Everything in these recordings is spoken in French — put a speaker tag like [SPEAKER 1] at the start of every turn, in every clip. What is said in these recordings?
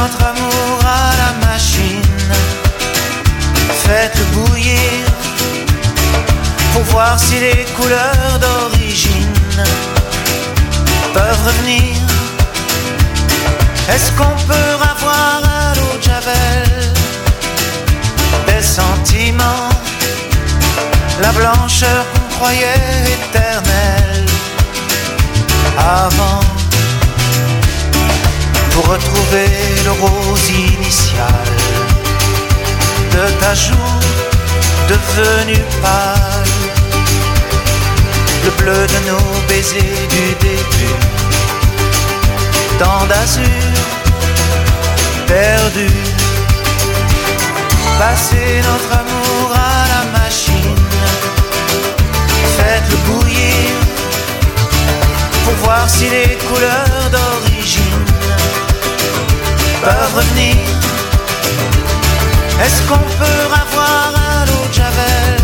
[SPEAKER 1] notre amour à la machine. Faites-le bouillir pour voir si les couleurs d'origine peuvent revenir. Est-ce qu'on peut avoir à l'eau de Javel des sentiments, la blancheur qu'on croyait éternelle avant, pour retrouver le rose initial de ta joue devenue pâle, le bleu de nos baisers du début, tant d'azur perdu. Passez notre amour à la machine, faites-le bouillir pour voir si les couleurs d'origine peuvent revenir. Est-ce qu'on peut avoir à l'eau de Javel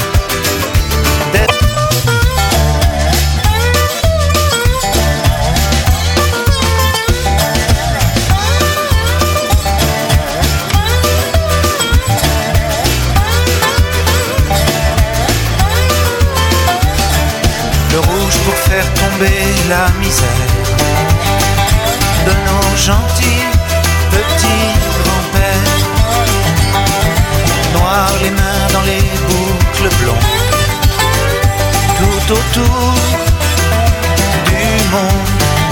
[SPEAKER 1] le rouge pour faire tomber la misère de nos gentils petits grands-pères, noir les mains dans les boucles blondes, tout autour du monde.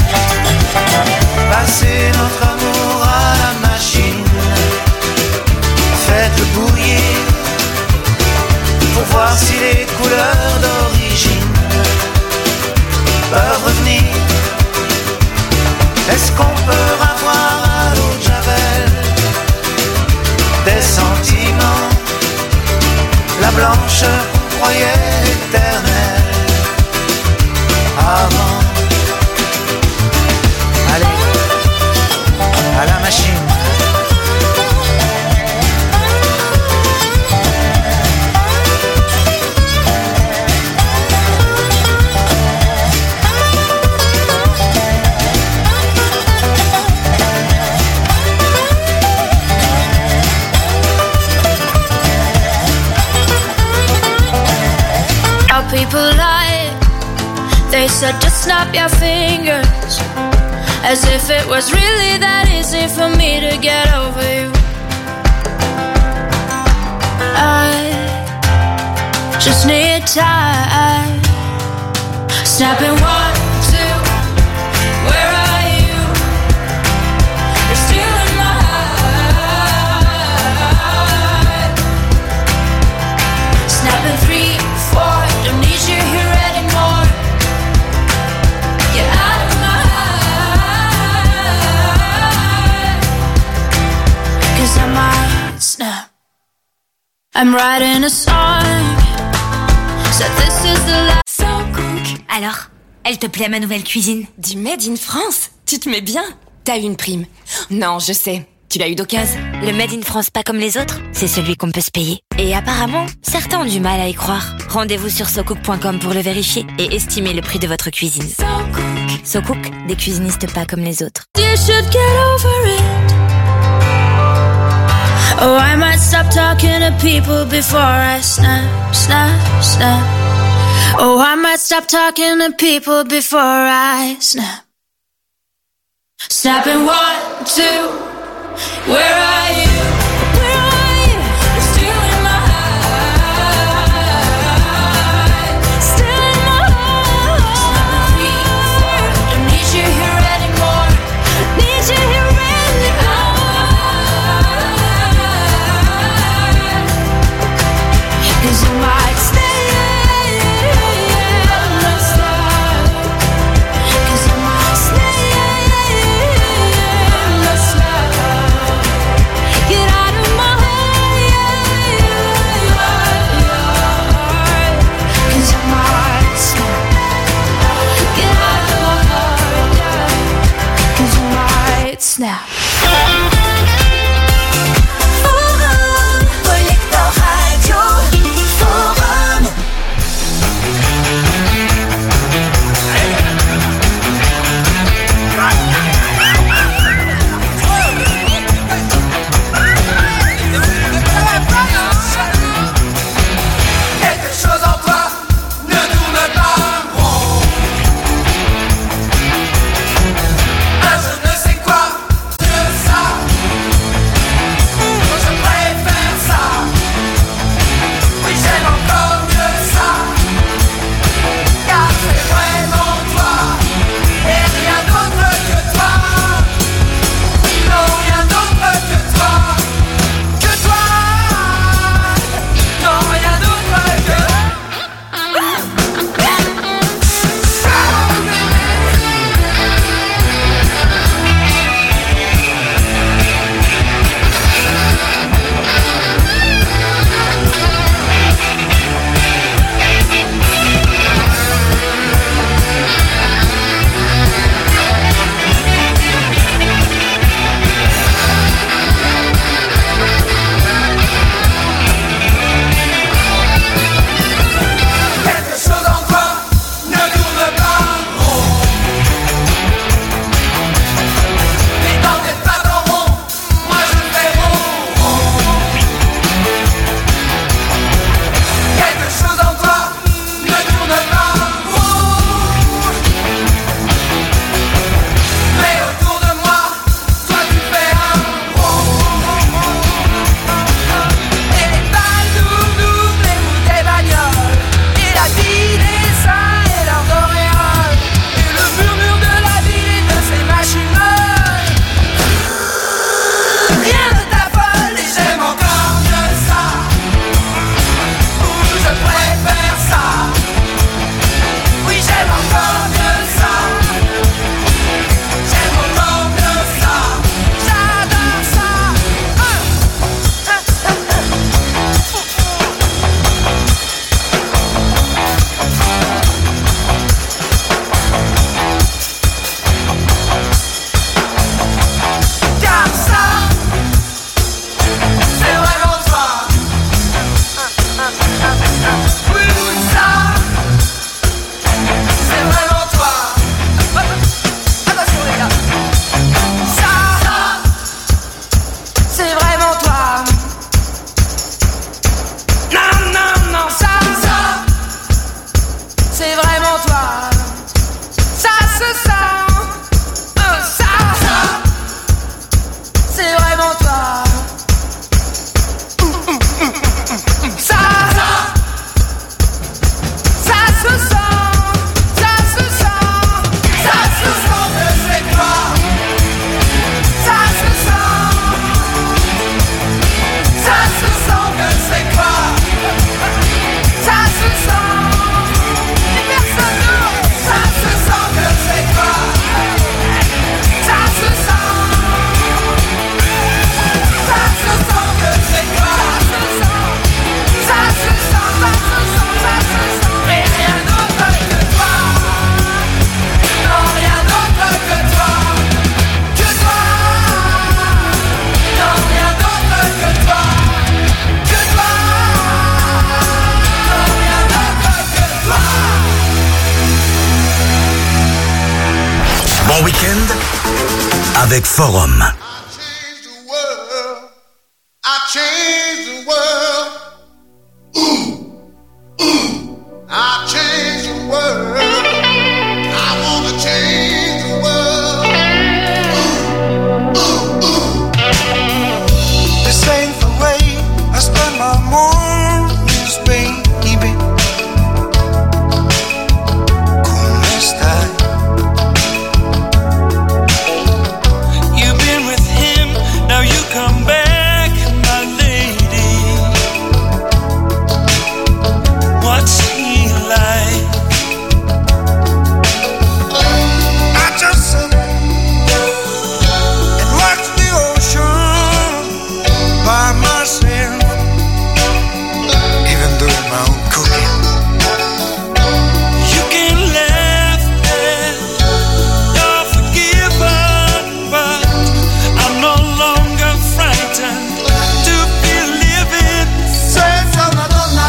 [SPEAKER 1] Passez notre amour à la machine, faites-le bouillir pour voir si les couleurs d'origine peuvent revenir. Est-ce qu'on peut avoir à l'eau de Javel des sentiments, la blancheur qu'on croyait éternelle avant? Allez, à la machine.
[SPEAKER 2] People lie, they said just snap your fingers, as if it was really that easy for me to get over you. I just need time. Snapping 1, 2, where are you? You're still in my heart. Snapping 3, 4, don't need you here anymore. Get out of my heart. 'Cause I might snap. I'm writing a song, so this is the last.
[SPEAKER 3] So cook. Alors, elle te plaît ma nouvelle cuisine?
[SPEAKER 4] Du Made in France? Tu te mets bien? T'as eu une prime. Non, je sais. Tu l'as eu d'occasion.
[SPEAKER 3] Le Made in France pas comme les autres, c'est celui qu'on peut se payer. Et apparemment, certains ont du mal à y croire. Rendez-vous sur socook.com pour le vérifier et estimer le prix de votre cuisine. So Cook, des cuisinistes pas comme les autres.
[SPEAKER 2] You should get over it. Oh, I might stop talking to people before I snap, snap, snap. Oh, I might stop talking to people before I snap. Snapping 1, 2, where are you? Where are you? You're still in my heart. Still in my heart. Snapping 3, 4, don't need you here anymore. Need you here anymore. 'Cause you might stay. Snap.
[SPEAKER 5] Forum, Collector Radio, Forum.
[SPEAKER 6] avec Forum.
[SPEAKER 7] I changed the world. Ooh, ooh. I changed the world. I wanna change the world. Ooh, ooh, ooh. This ain't the way I spend my mornings, baby. ¿Cómo estás? You've been with him, now you come back. What's he like? I just sit and watch the ocean by myself, even doing my own cooking. You can laugh at you're forgiven, but I'm no longer frightened to be living. Senza Madonna.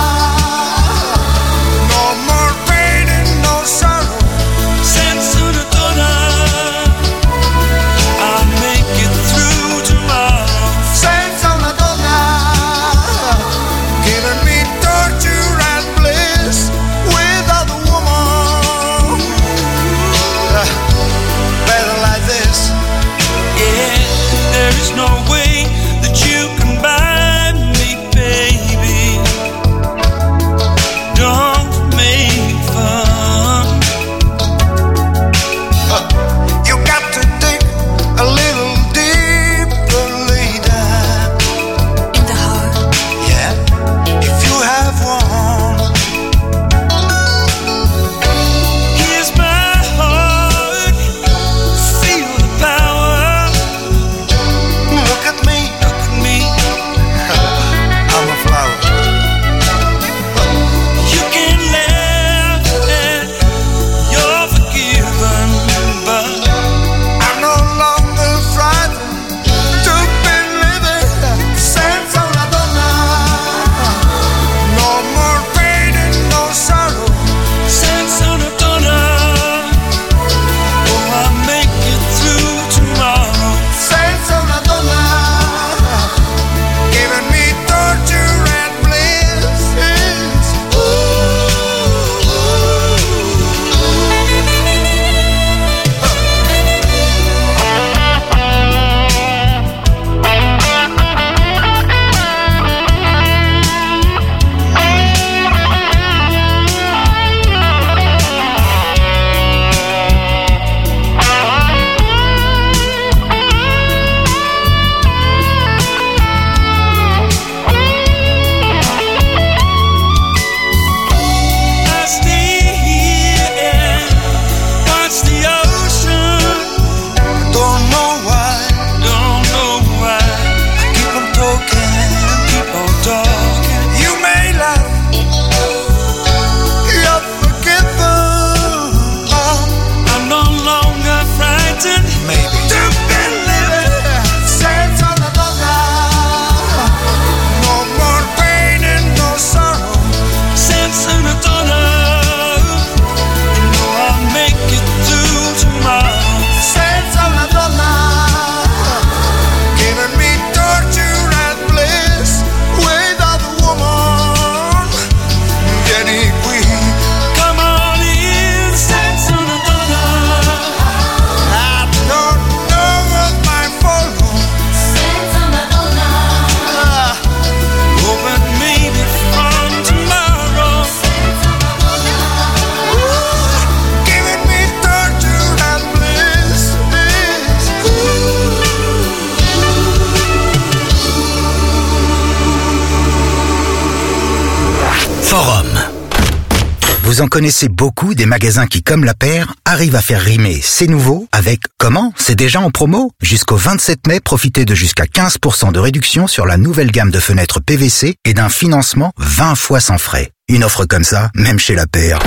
[SPEAKER 6] Vous en connaissez beaucoup des magasins qui, comme La Paire, arrivent à faire rimer c'est nouveau avec comment c'est déjà en promo. Jusqu'au 27 mai, profitez de jusqu'à 15% de réduction sur la nouvelle gamme de fenêtres PVC et d'un financement 20 fois sans frais. Une offre comme ça, même chez La Paire,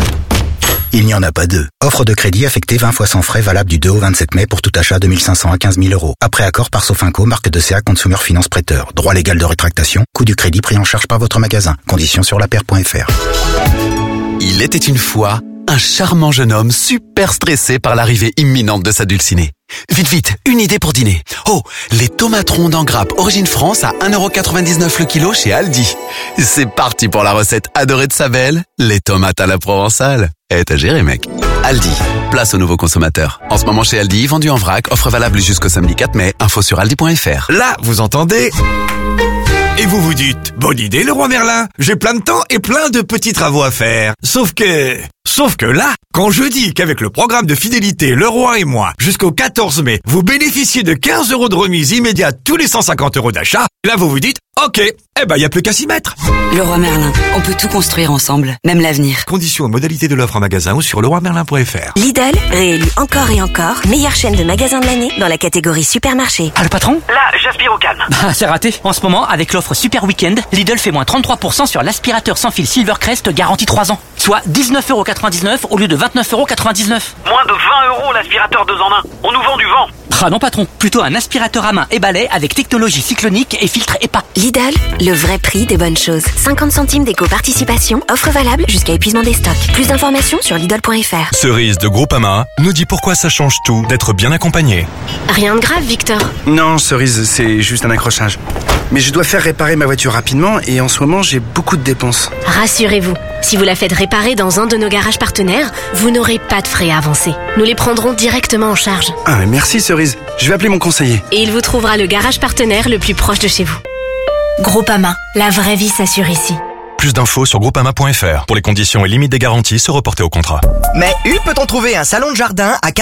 [SPEAKER 6] il n'y en a pas deux. Offre de crédit affectée 20 fois sans frais valable du 2 au 27 mai pour tout achat de 1 500 à 15 000 euros. Après accord par Sofinco, marque de CA Consumer Finance Prêteur. Droit légal de rétractation, coût du crédit pris en charge par votre magasin. Conditions sur lapaire.fr.
[SPEAKER 8] Il était une fois un charmant jeune homme super stressé par l'arrivée imminente de sa dulcinée. Vite, une idée pour dîner. Oh, les tomates rondes en grappe Origine France à 1,99€ le kilo chez Aldi. C'est parti pour la recette adorée de sa belle, les tomates à la provençale. T'as géré, mec. Aldi, place aux nouveaux consommateurs. En ce moment chez Aldi, vendu en vrac, offre valable jusqu'au samedi 4 mai, info sur aldi.fr.
[SPEAKER 9] Là, vous entendez ? Et vous vous dites, bonne idée Leroy Merlin, j'ai plein de temps et plein de petits travaux à faire. Sauf que là, quand je dis qu'avec le programme de fidélité Leroy et moi, jusqu'au 14 mai, vous bénéficiez de 15 € de remise immédiate tous les 150 € d'achat, là vous vous dites, ok, y a plus qu'à s'y mettre.
[SPEAKER 10] Leroy Merlin, on peut tout construire ensemble, même l'avenir.
[SPEAKER 9] Conditions et modalités de l'offre en magasin ou sur leroymerlin.fr.
[SPEAKER 11] Lidl, réélu encore et encore, meilleure chaîne de magasins de l'année dans la catégorie supermarché.
[SPEAKER 12] Ah, le patron ?
[SPEAKER 13] Là, j'aspire au calme.
[SPEAKER 12] Bah, c'est raté. En ce moment, avec l'offre Super Weekend, Lidl fait moins 33% sur l'aspirateur sans fil Silvercrest garantie 3 ans. Soit 19,99€ au lieu de 29,99€.
[SPEAKER 13] Moins de 20€ l'aspirateur 2 en 1. On nous vend du vent.
[SPEAKER 12] Ah non patron, plutôt un aspirateur à main et balai avec technologie cyclonique et filtre EPA.
[SPEAKER 11] Lidl, le vrai prix des bonnes choses. 50 centimes d'éco-participation, offre valable jusqu'à épuisement des stocks. Plus d'informations sur Lidl.fr.
[SPEAKER 14] Cerise de Groupama nous dit pourquoi ça change tout d'être bien accompagné.
[SPEAKER 11] Rien de grave, Victor.
[SPEAKER 15] Non, Cerise, c'est juste un accrochage. Mais je dois faire réparer ma voiture rapidement et en ce moment, j'ai beaucoup de dépenses.
[SPEAKER 11] Rassurez-vous, si vous la faites réparer dans un de nos garages partenaires, vous n'aurez pas de frais à avancer. Nous les prendrons directement en charge.
[SPEAKER 15] Ah, mais merci Cerise. Je vais appeler mon conseiller.
[SPEAKER 11] Et il vous trouvera le garage partenaire le plus proche de chez vous. Groupama, la vraie vie s'assure ici.
[SPEAKER 14] Plus d'infos sur groupama.fr. Pour les conditions et limites des garanties, se reporter au contrat.
[SPEAKER 16] Mais peut-on trouver un salon de jardin à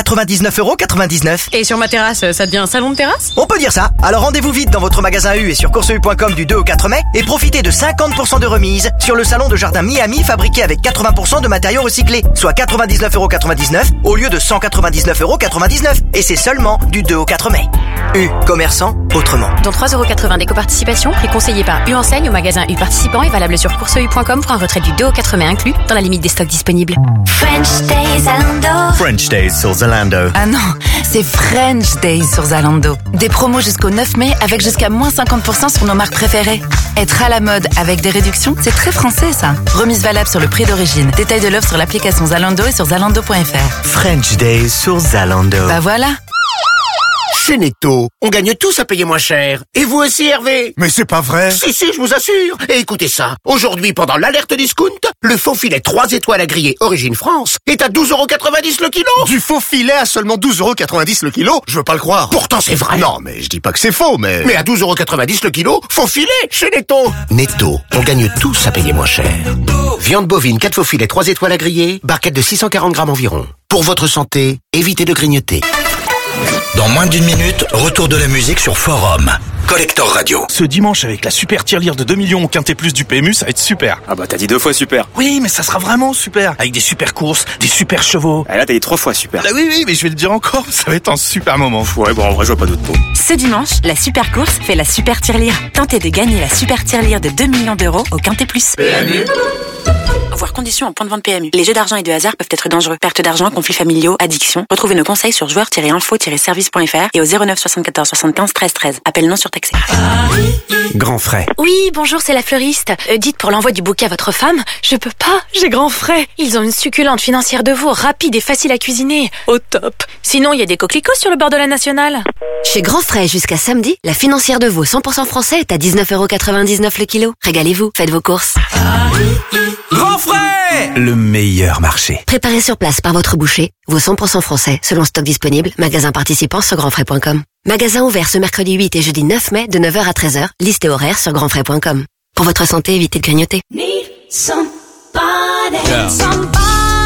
[SPEAKER 16] 99,99€?
[SPEAKER 17] Et sur ma terrasse, ça devient un salon de terrasse?
[SPEAKER 16] On peut dire ça. Alors rendez-vous vite dans votre magasin U et sur courseu.com du 2 au 4 mai et profitez de 50% de remise sur le salon de jardin Miami fabriqué avec 80% de matériaux recyclés, soit 99,99€ au lieu de 199,99€. Et c'est seulement du 2 au 4 mai. U, commerçant autrement.
[SPEAKER 17] Dont 3,80€ d'éco-participation, prix conseillé par U Enseigne au magasin U participant et valable sur courseu.com pour un retrait du 2 au 4 mai inclus dans la limite des stocks disponibles.
[SPEAKER 5] French Days Zalando.
[SPEAKER 18] French Days sur Zalando.
[SPEAKER 4] Ah non, c'est French Days sur Zalando. Des promos jusqu'au 9 mai avec jusqu'à moins 50% sur nos marques préférées. Être à la mode avec des réductions, c'est très français ça. Remise valable sur le prix d'origine. Détail de l'offre sur l'application Zalando et sur zalando.fr.
[SPEAKER 18] French Days sur Zalando.
[SPEAKER 4] Bah voilà.
[SPEAKER 19] Chez Netto, on gagne tous à payer moins cher. Et vous aussi, Hervé?
[SPEAKER 9] Mais c'est pas vrai.
[SPEAKER 19] Si, je vous assure. Et écoutez ça. Aujourd'hui, pendant l'alerte discount, le faux filet 3 étoiles à griller Origine France est à 12,90€ le kilo.
[SPEAKER 9] Du faux filet à seulement 12,90€ le kilo? Je veux pas le croire.
[SPEAKER 19] Pourtant, c'est vrai.
[SPEAKER 9] Non, mais je dis pas que c'est faux, mais...
[SPEAKER 19] Mais à 12,90€ le kilo, faux filet chez Netto. Netto, on gagne tous à payer moins cher. Viande bovine, 4 faux filets 3 étoiles à griller, barquette de 640 grammes environ. Pour votre santé, évitez de grignoter.
[SPEAKER 6] Dans moins d'une minute, retour de la musique sur Forum. Collector Radio.
[SPEAKER 20] Ce dimanche, avec la super tirelire de 2 millions au Quintet Plus du PMU, ça va être super.
[SPEAKER 21] Ah bah t'as dit 2 fois super.
[SPEAKER 20] Oui, mais ça sera vraiment super. Avec des super courses, des super chevaux.
[SPEAKER 21] Ah là t'as dit 3 fois super.
[SPEAKER 20] Ah oui, mais je vais le dire encore, ça va être un super moment.
[SPEAKER 21] Ouais, bon en vrai je vois pas d'autre mot.
[SPEAKER 10] Ce dimanche, la super course fait la super tirelire. Tentez de gagner la super tirelire de 2 millions d'euros au Quintet Plus.
[SPEAKER 21] PMU.
[SPEAKER 10] Voir conditions en point de vente PMU. Les jeux d'argent et de hasard peuvent être dangereux. Perte d'argent, conflits familiaux, addiction. Retrouvez nos conseils sur joueurs-info-service.fr et au 09 74 75 13 13. Appel non surtaxé.
[SPEAKER 15] Grand frais.
[SPEAKER 11] Oui, bonjour, c'est la fleuriste. Dites pour l'envoi du bouquet à votre femme, je peux pas, j'ai grand frais. Ils ont une succulente financière de veau, rapide et facile à cuisiner. Au top. Sinon, il y a des coquelicots sur le bord de la Nationale.
[SPEAKER 22] Chez Grand Frais, jusqu'à samedi, la financière de veau 100% français est à 19,99€ le kilo. Régalez-vous, faites vos courses.
[SPEAKER 9] Grand frais! Le meilleur marché.
[SPEAKER 22] Préparé sur place par votre boucher, veau 100% français, selon stock disponible, magasin participant sur grandfrais.com. Magasin ouvert ce mercredi 8 et jeudi 9 mai de 9h à 13h, liste et horaire sur grandfrais.com. Pour votre santé, évitez de grignoter.
[SPEAKER 5] Need somebody,
[SPEAKER 9] Yeah.
[SPEAKER 5] somebody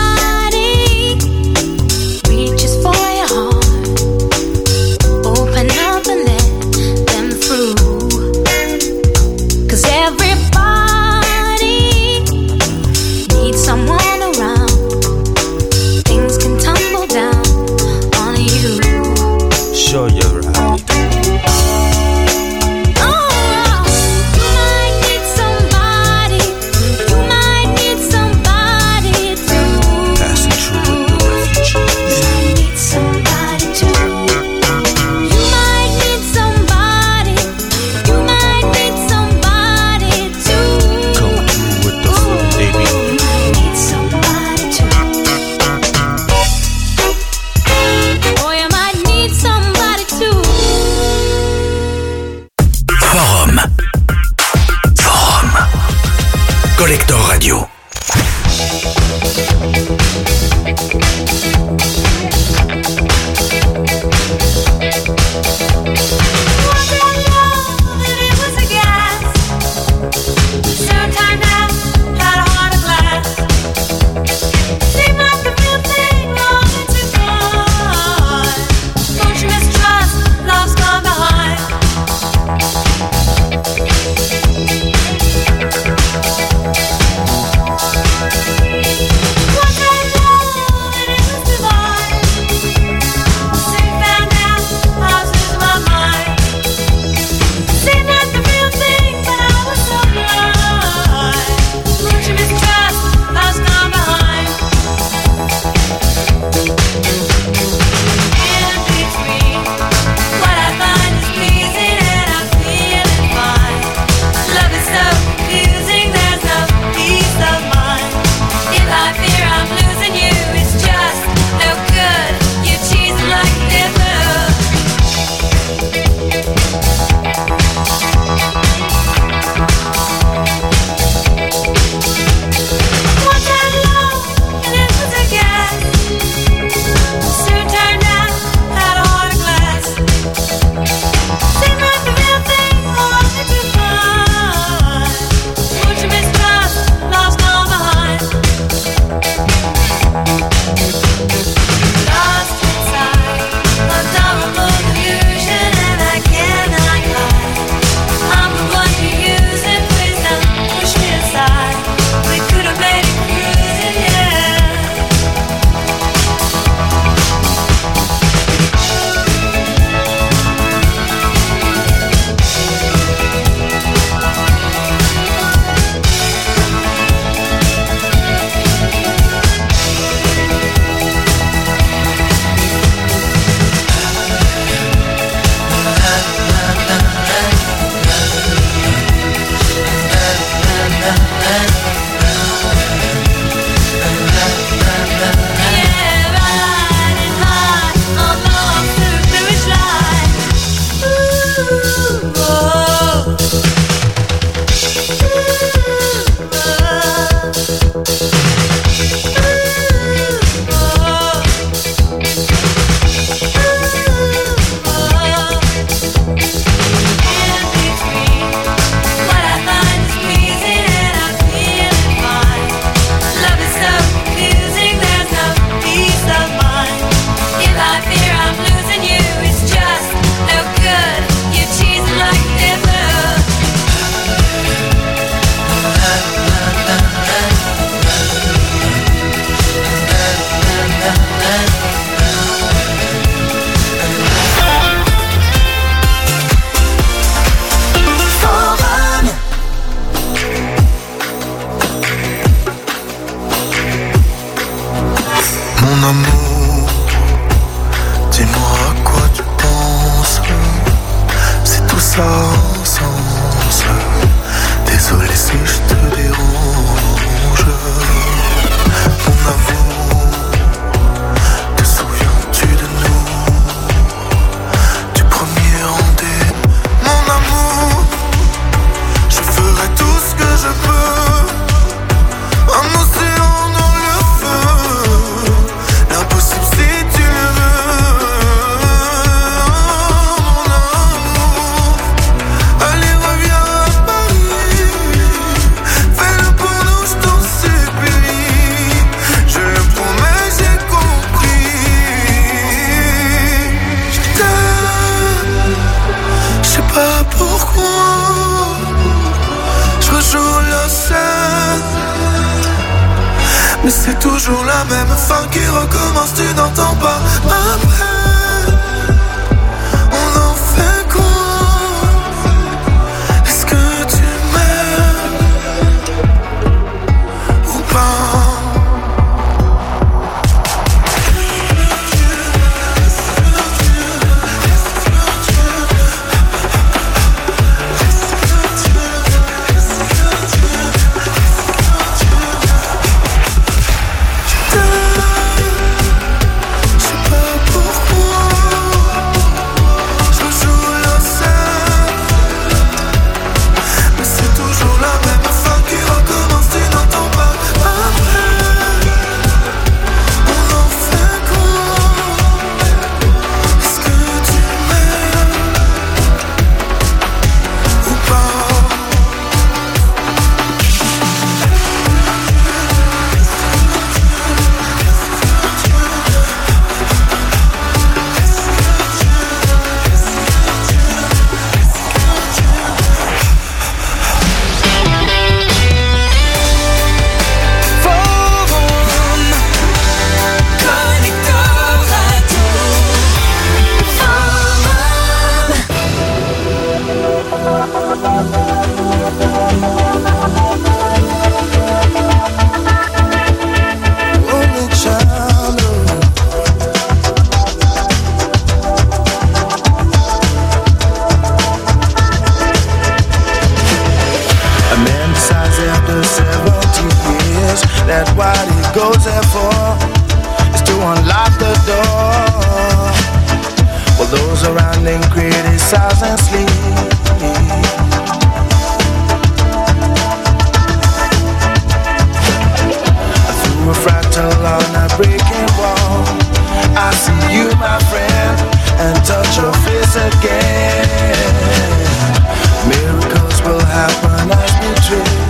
[SPEAKER 5] reaches for your heart. Open up and let them through. 'Cause everybody needs someone around. Things can tumble down on you.
[SPEAKER 9] Show you right.
[SPEAKER 5] You might need somebody to
[SPEAKER 1] Collector Radio.
[SPEAKER 7] Mais c'est toujours la même fin qui recommence, tu n'entends pas. Après, on en fait quoi? Est-ce que tu m'aimes ou pas? Je sais pas pourquoi. goes there for is to unlock the door. While those around them criticize and sleep. Through a fractal on a breaking wall, I see you, my friend, and touch your face again. Miracles will happen as we dream.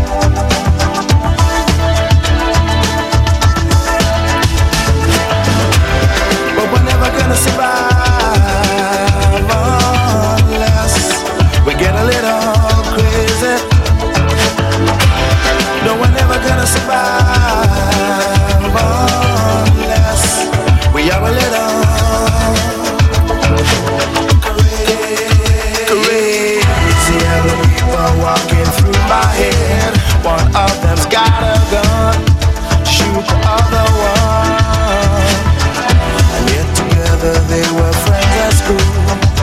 [SPEAKER 7] But we're never gonna survive unless we get a little crazy. No, we're never gonna survive unless we are a little crazy. Other people walking through my head. One of them's got a gun, shoot the other one. And yet together they were friends at school.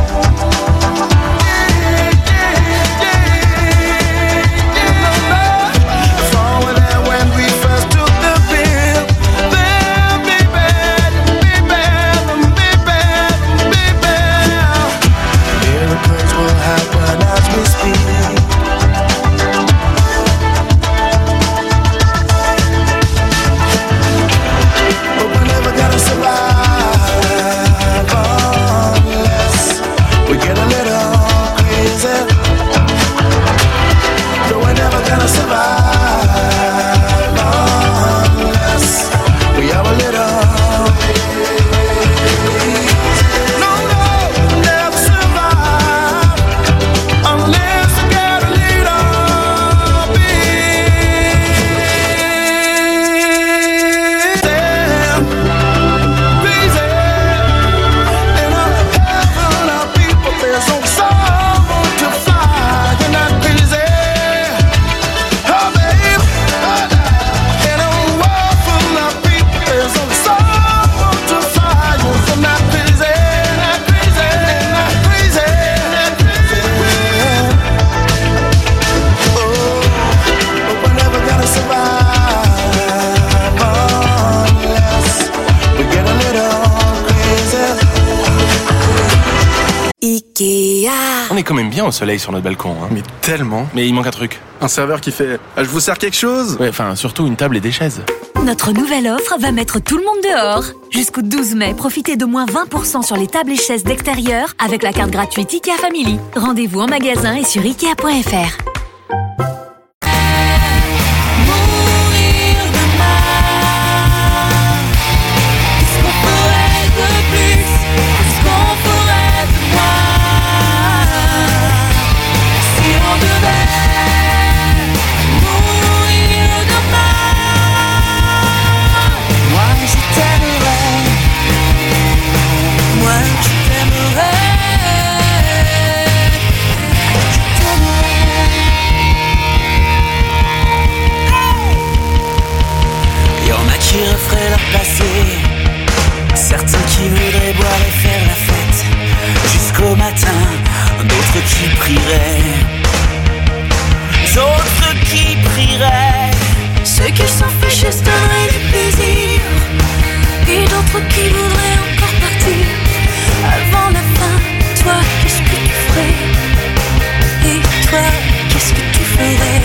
[SPEAKER 1] On est quand même bien au soleil sur notre balcon, hein.
[SPEAKER 15] Mais tellement.
[SPEAKER 1] Mais il manque un truc.
[SPEAKER 15] Un serveur qui fait « Je vous sers quelque chose ?»
[SPEAKER 1] Ouais, enfin, surtout une table et des chaises.
[SPEAKER 3] Notre nouvelle offre va mettre tout le monde dehors. Jusqu'au 12 mai, profitez de moins 20% sur les tables et chaises d'extérieur avec la carte gratuite IKEA Family. Rendez-vous en magasin et sur Ikea.fr.
[SPEAKER 23] Certains qui voudraient boire et faire la fête jusqu'au matin, d'autres qui prieraient, d'autres qui prieraient.
[SPEAKER 2] Ceux qui s'en fichent se donneraient du plaisir, et d'autres qui voudraient encore partir avant la fin. Toi, qu'est-ce que tu ferais? Et toi, qu'est-ce que tu ferais?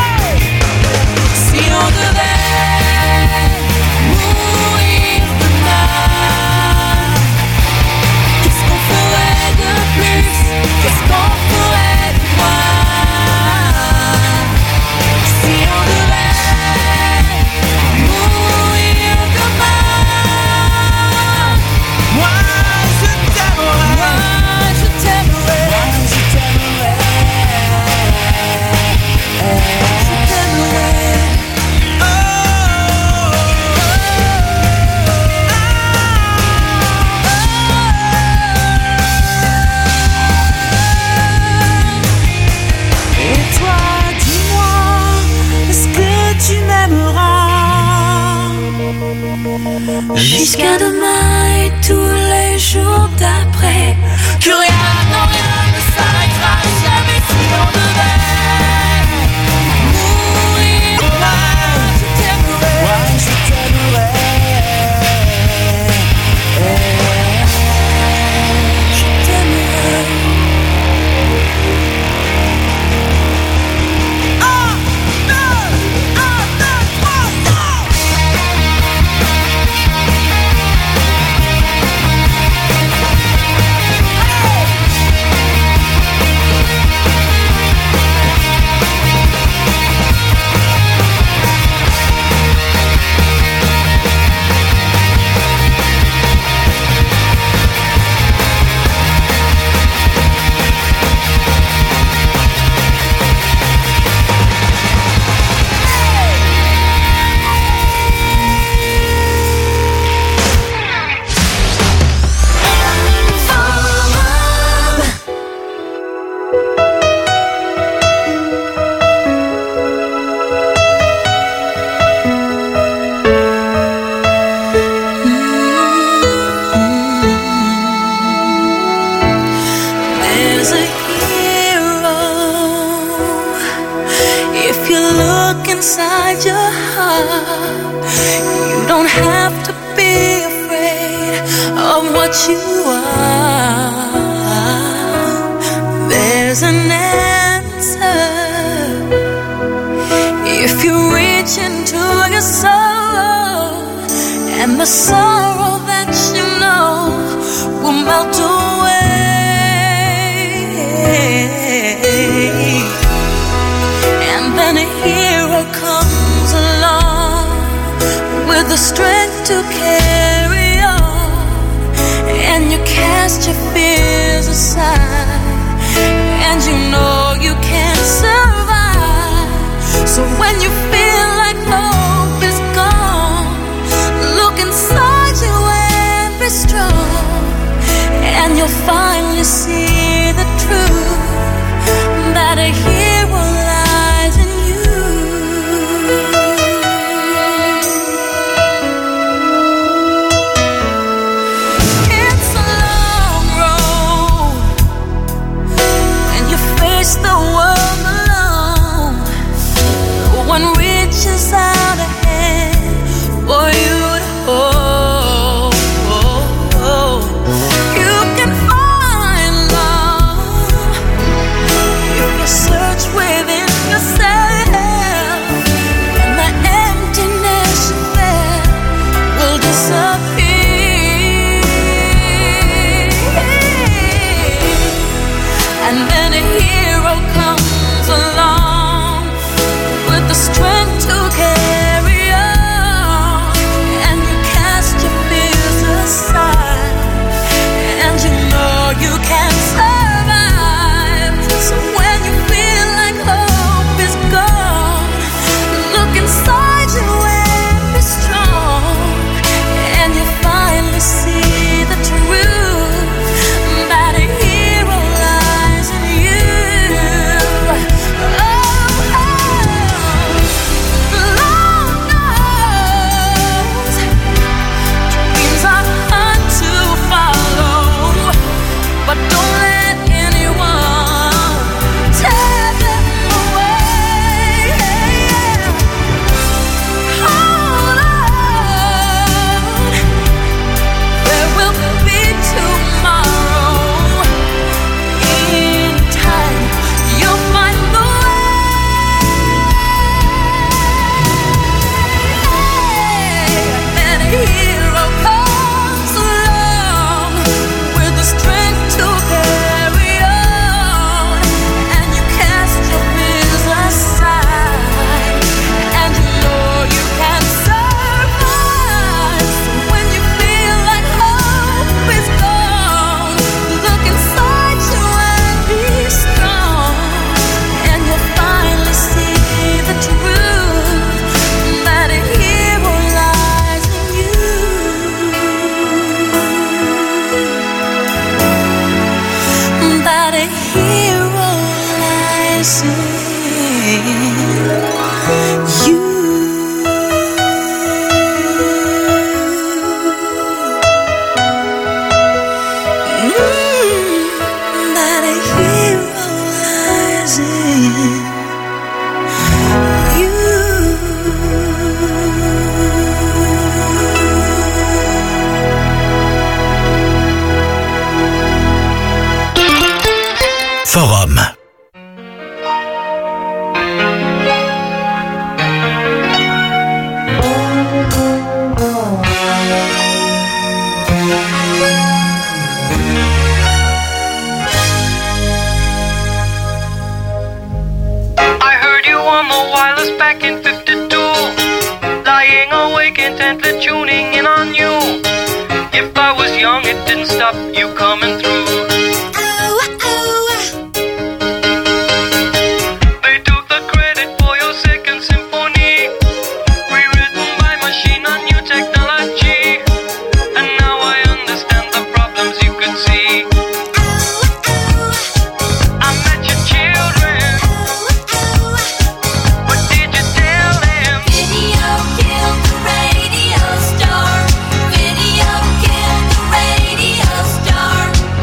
[SPEAKER 2] Si on devait mourir demain, qu'est-ce qu'on ferait de plus? Qu'est-ce qu'on ferait de moins? Si on devait mourir demain, moi je t'aimerais, moi je t'aimerais, moi je t'aimerais, je t'aimerais. Jusqu'à demain et tous les jours d'après, que rien, non rien ne s'arrêtera jamais si on devait mourir. Moi je t'aimerais, moi je t'aimerais. inside your heart. You don't have to be afraid of what you are. There's an answer if you reach into your soul, and the sorrow that you know will melt away. And then a hero comes along with the strength to carry on, and you cast your fears aside, and you know you can survive. So when you feel like hope is gone, look inside you and be strong, and you'll finally see the truth, that a hero lies in you. It's a long road when you face the world alone. No one reaches out a hand for you to hold. You can find love if you search within yourself, and the emptiness you felt will disappear. And then a hero comes along with the strength to carry on, and you cast your fears aside, and you know you can survive. So when you feel like hope is gone, look inside you and be strong, and you finally see the truth, that a hero lies in you. Long nose, dreams are hard to follow, but don't let anyone tear them away. Hold on, there will be tomorrow. In time, you'll find the way. And a hero comes along with the strength to carry on, and you cast your fears aside, and you know you can survive. So when you feel like hope is gone, look inside you and be strong, and you'll finally see the truth, that a hero lies in you. That a hero lies in you. That a hero lies in you.
[SPEAKER 6] Forum.
[SPEAKER 8] I heard you on the wireless back in 52, lying awake intently tuning in on you. If I was young, it didn't stop you coming through. They took the credit for your second symphony, rewritten by machine on new technology, and now I understand the problems you could see. I met your children. What did you tell them? Video killed the radio star. Video killed the radio star.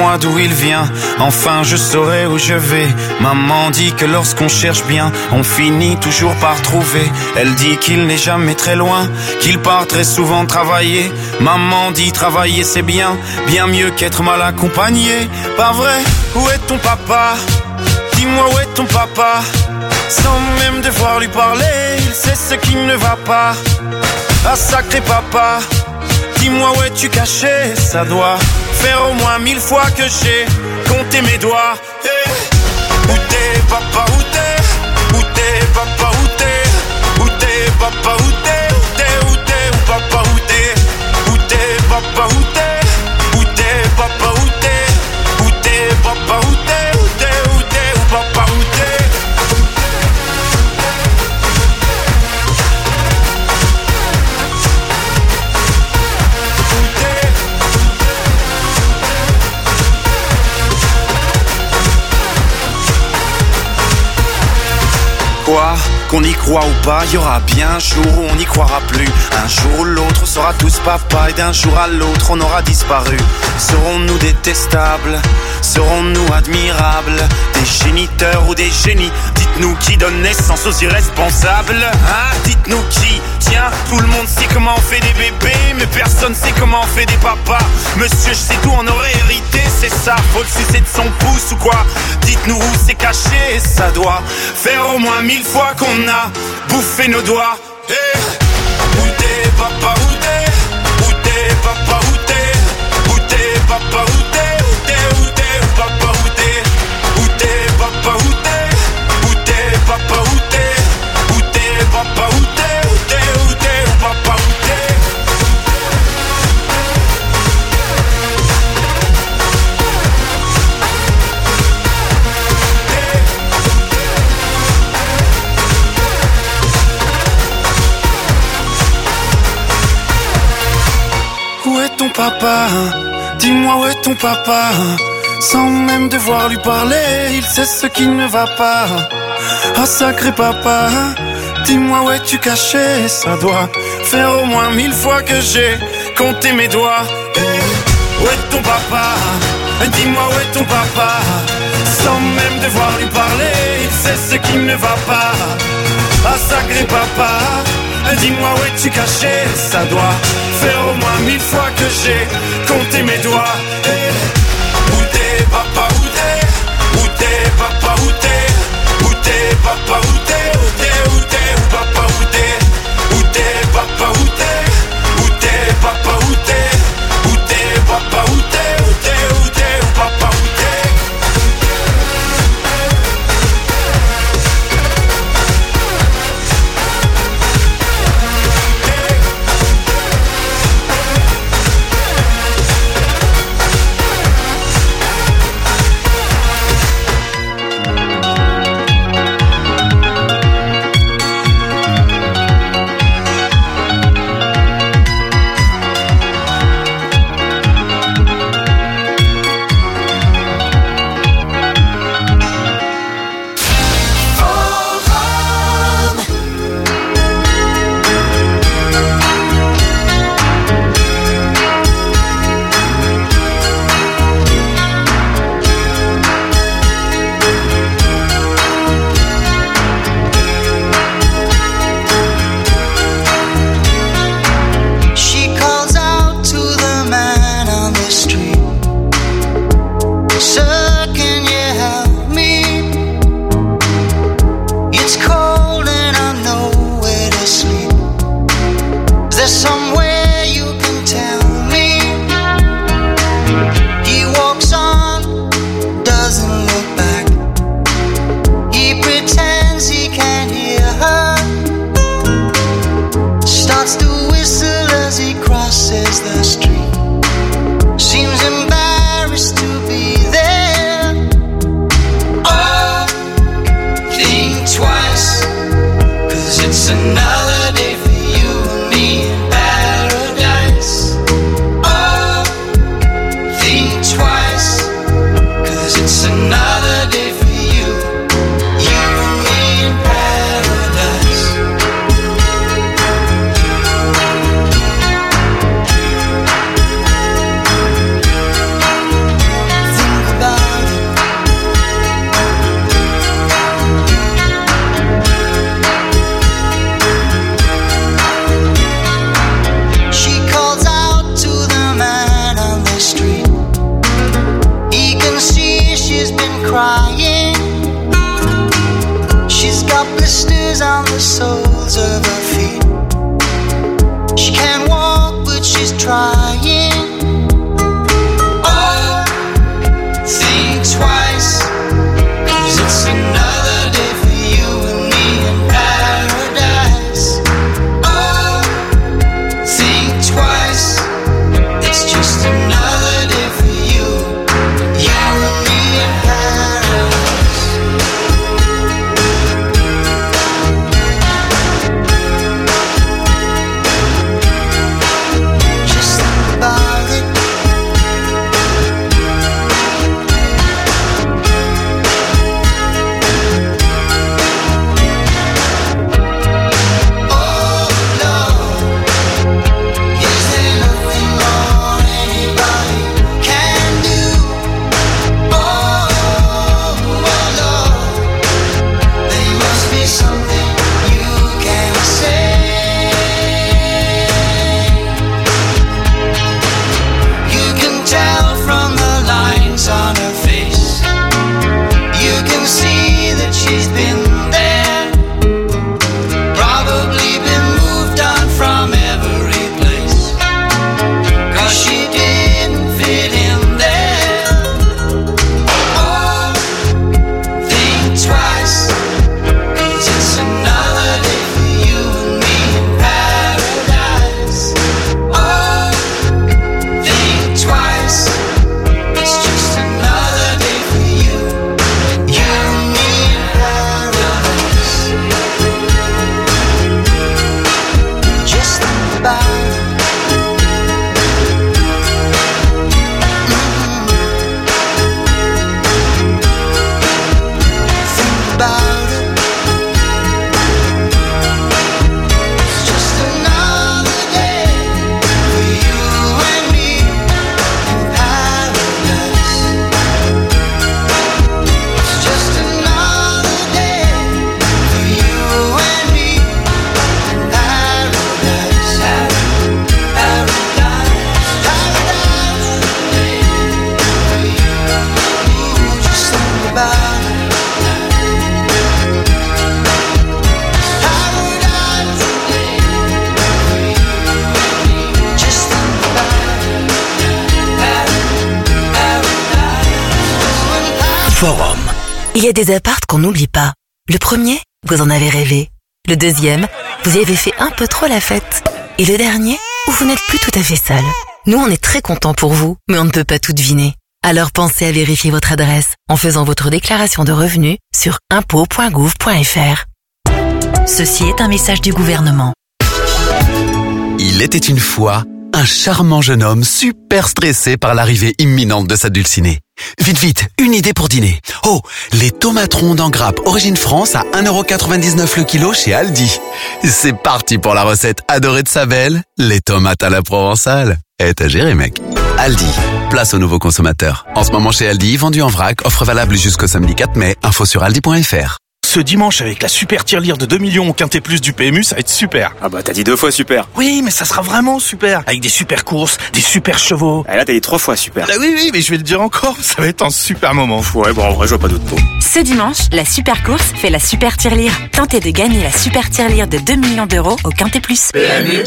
[SPEAKER 12] Dis-moi d'où il vient, enfin je saurai où je vais. Maman dit que lorsqu'on cherche bien, on finit toujours par trouver. Elle dit qu'il n'est jamais très loin, qu'il part très souvent travailler. Maman dit travailler c'est bien, bien mieux qu'être mal accompagné. Pas vrai? Où est ton papa? Dis-moi où est ton papa? Sans même devoir lui parler, il sait ce qui ne va pas. Ah sacré papa, dis-moi où es-tu caché? Ça doit faire au moins 1000 fois que j'ai compté mes doigts. Hey. Où t'es papa, où t'es? Où t'es papa, où t'es? Où t'es papa, où t'es? Où t'es, où t'es, où papa, où t'es? Où t'es papa, où t'es? Où t'es papa, où t'es? Où t'es papa, où t'es? Où t'es, où t'es, où papa, où t'es? Quoi? Qu'on y croit ou pas, y aura bien un jour où on n'y croira plus. Un jour ou l'autre, on sera tous papa et d'un jour à l'autre, on aura disparu. Serons-nous détestables? Serons-nous admirables? Des géniteurs ou des génies? Dites-nous qui donne naissance aux irresponsables. Hein? Dites-nous qui? Tiens, tout le monde sait comment on fait des bébés, mais personne sait comment on fait des papas. Monsieur, je sais tout, on aurait hérité, c'est ça. Faut le sucer de son pouce ou quoi? Dites-nous où c'est caché, ça doit faire au moins 1000 fois qu'on a bouffé nos doigts. Hey. Où t'es papa, où t'es? Où t'es papa, où t'es? Où t'es papa, où t'es? Où t'es, où t'es, où papa, où t'es? Où t'es papa, où t'es? Où t'es papa, où t'es? Où t'es papa, où t'es? Où t'es, où t'es, où papa, où t'es? Où est ton papa? Dis-moi où est ton papa? Sans même devoir lui parler, il sait ce qui ne va pas. Ah sacré papa, dis-moi où es-tu caché? Ça doit faire au moins 1000 fois que j'ai compté mes doigts. Hey. Où est ton papa? Dis-moi où est ton papa? Sans même devoir lui parler, il sait ce qui ne va pas. Ah sacré papa, dis-moi où es-tu caché? Ça doit faire au moins 1000 fois que j'ai compté mes doigts. Hey. Où t'es papa, où t'es? Où t'es papa, où t'es? Où t'es papa, où t'es? Où t'es, où t'es, où papa, où t'es? Où t'es papa, où t'es? Où t'es papa, où t'es? Où t'es papa, où t'es? Où t'es, où t'es, où papa, où t'es?
[SPEAKER 7] she's trying. Oh, think twice, 'cause it's another day for you and me in paradise. Oh, think twice, it's just another day for you and me in paradise. Just think about it. Oh Lord, is there nothing more anybody can do? Oh Lord, there must be something you can say. You can tell from the lines on her face. You can see that she's been there, probably been moved on from every place, 'cause she didn't fit in there. Oh, think twice, 'cause it's another day for you and me in paradise. Oh, think twice, it's just another day for you and me in paradise. Just think about it. Think about it. It's just another day for you and me in paradise. It's just another day for you and me in paradise. Paradise, just think about it. Just think about it.
[SPEAKER 4] Forum. Il y a des apparts qu'on n'oublie pas. Le premier, vous en avez rêvé. Le deuxième, vous y avez fait un peu trop la fête. Et le dernier, où vous n'êtes plus tout à fait seul. Nous, on est très contents pour vous, mais on ne peut pas tout deviner. Alors pensez à vérifier votre adresse en faisant votre déclaration de revenus sur impôts.gouv.fr. Ceci est un message du gouvernement.
[SPEAKER 13] Il était une fois un charmant jeune homme super stressé par l'arrivée imminente de sa dulcinée. Vite, vite, une idée pour dîner. Oh, les tomates rondes en grappe origine France à 1,99€ le kilo chez Aldi. C'est parti pour la recette adorée de sa belle, les tomates à la provençale. T'as géré, mec. Aldi, place aux nouveaux consommateurs. En ce moment chez Aldi, vendu en vrac, offre valable jusqu'au samedi 4 mai, info sur aldi.fr.
[SPEAKER 20] Ce dimanche, avec la super tirelire de 2 millions au quintet plus du PMU, ça va être super.
[SPEAKER 21] Ah bah t'as dit 2 fois super.
[SPEAKER 20] Oui, mais ça sera vraiment super. Avec des super courses, des super chevaux.
[SPEAKER 21] Ah là t'as dit 3 fois super.
[SPEAKER 20] Ah oui, mais je vais le dire encore, ça va être un super moment.
[SPEAKER 21] Ouais, bon en vrai je vois pas d'autre mot.
[SPEAKER 3] Ce dimanche, la super course fait la super tirelire. Tentez de gagner la super tirelire de 2 millions d'euros au quintet plus.
[SPEAKER 10] PMU.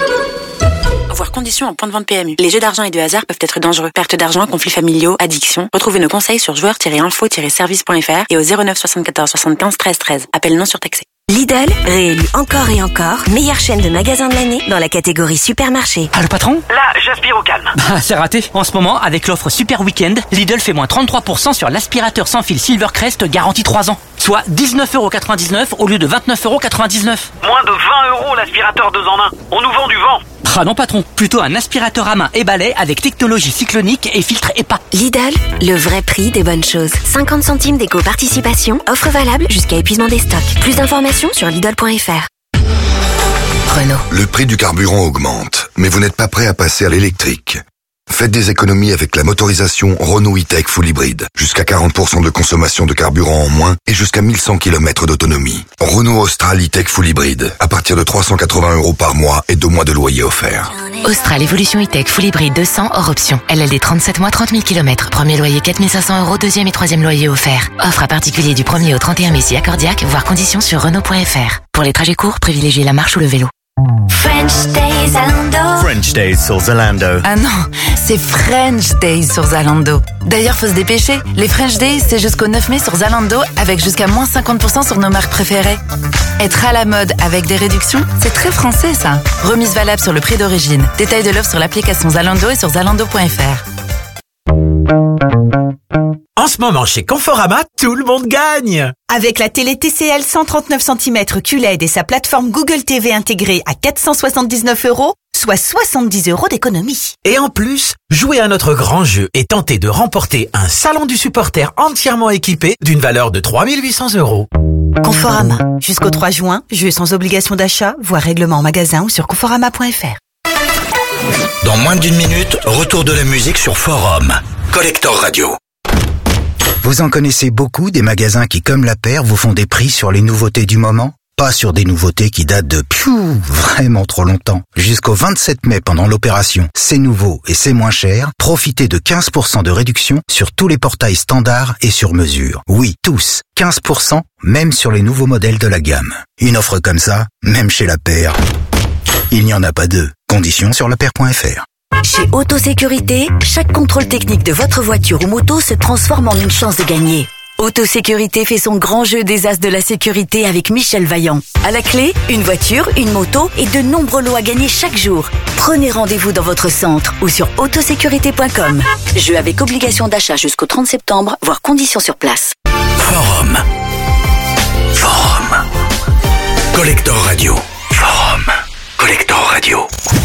[SPEAKER 10] Voir conditions en point de vente PMU. Les jeux d'argent et de hasard peuvent être dangereux. Perte d'argent, conflits familiaux, addiction. Retrouvez nos conseils sur joueurs-info-service.fr et au 09 74 75 13 13. Appel non surtaxé.
[SPEAKER 14] Lidl, réélu encore et encore, meilleure chaîne de magasins de l'année dans la catégorie supermarché.
[SPEAKER 16] Ah, le patron?
[SPEAKER 24] Là, j'aspire au calme.
[SPEAKER 16] Ah, c'est raté. En ce moment, avec l'offre Super Weekend, Lidl fait moins 33% sur l'aspirateur sans fil Silvercrest garantie 3 ans. Soit 19,99€ au lieu de 29,99€.
[SPEAKER 24] Moins de 20€ l'aspirateur 2 en 1. On nous vend du vent.
[SPEAKER 16] Ah non patron, plutôt un aspirateur à main et balai avec technologie cyclonique et filtre EPA.
[SPEAKER 14] Lidl, le vrai prix des bonnes choses. 50 centimes d'éco-participation, offre valable jusqu'à épuisement des stocks. Plus d'informations sur Lidl.fr.
[SPEAKER 25] Renault. Le prix du carburant augmente, mais vous n'êtes pas prêt à passer à l'électrique. Faites des économies avec la motorisation Renault E-Tech Full Hybrid. Jusqu'à 40% de consommation de carburant en moins et jusqu'à 1100 km d'autonomie. Renault Austral E-Tech Full Hybrid. À partir de 380€ par mois et 2 mois de loyer offert.
[SPEAKER 4] Austral Evolution E-Tech Full Hybrid 200 hors option. LLD 37 mois, 30 000 km. Premier loyer 4 500€, deuxième et troisième loyer offert. Offre à particulier du 1er au 31 mai si accordiaque, voire conditions sur Renault.fr. Pour les trajets courts, privilégiez la marche ou le vélo.
[SPEAKER 14] French Days Zalando.
[SPEAKER 11] French Days sur Zalando.
[SPEAKER 4] Ah non, c'est French Days sur Zalando. D'ailleurs, faut se dépêcher. Les French Days, c'est jusqu'au 9 mai sur Zalando avec jusqu'à moins 50% sur nos marques préférées. Être à la mode avec des réductions, c'est très français ça. Remise valable sur le prix d'origine. Détail de l'offre sur l'application Zalando et sur zalando.fr.
[SPEAKER 17] En ce moment, chez Conforama, tout le monde gagne!
[SPEAKER 18] Avec la télé TCL 139 cm QLED et sa plateforme Google TV intégrée à 479 €, soit 70 € d'économie.
[SPEAKER 17] Et en plus, jouez à notre grand jeu et tentez de remporter un salon du supporter entièrement équipé d'une valeur de 3 800 €.
[SPEAKER 18] Conforama. Jusqu'au 3 juin, jeu sans obligation d'achat, voire règlement en magasin ou sur conforama.fr.
[SPEAKER 6] Dans moins d'une minute, retour de la musique sur Forum. Collector Radio. Vous en connaissez beaucoup des magasins qui, comme la paire, vous font des prix sur les nouveautés du moment? Pas sur des nouveautés qui datent de vraiment trop longtemps. Jusqu'au 27 mai pendant l'opération C'est nouveau et c'est moins cher, profitez de 15% de réduction sur tous les portails standards et sur mesure. Oui, tous. 15%, même sur les nouveaux modèles de la gamme. Une offre comme ça, même chez la paire, il n'y en a pas deux. Conditions sur lapaire.fr.
[SPEAKER 3] Chez Autosécurité, chaque contrôle technique de votre voiture ou moto se transforme en une chance de gagner. Autosécurité fait son grand jeu des as de la sécurité avec Michel Vaillant. À la clé, une voiture, une moto et de nombreux lots à gagner chaque jour. Prenez rendez-vous dans votre centre ou sur autosécurité.com. Jeu avec obligation d'achat jusqu'au 30 septembre, voire conditions sur place.
[SPEAKER 6] Forum. Collector Radio. Forum. Collector Radio.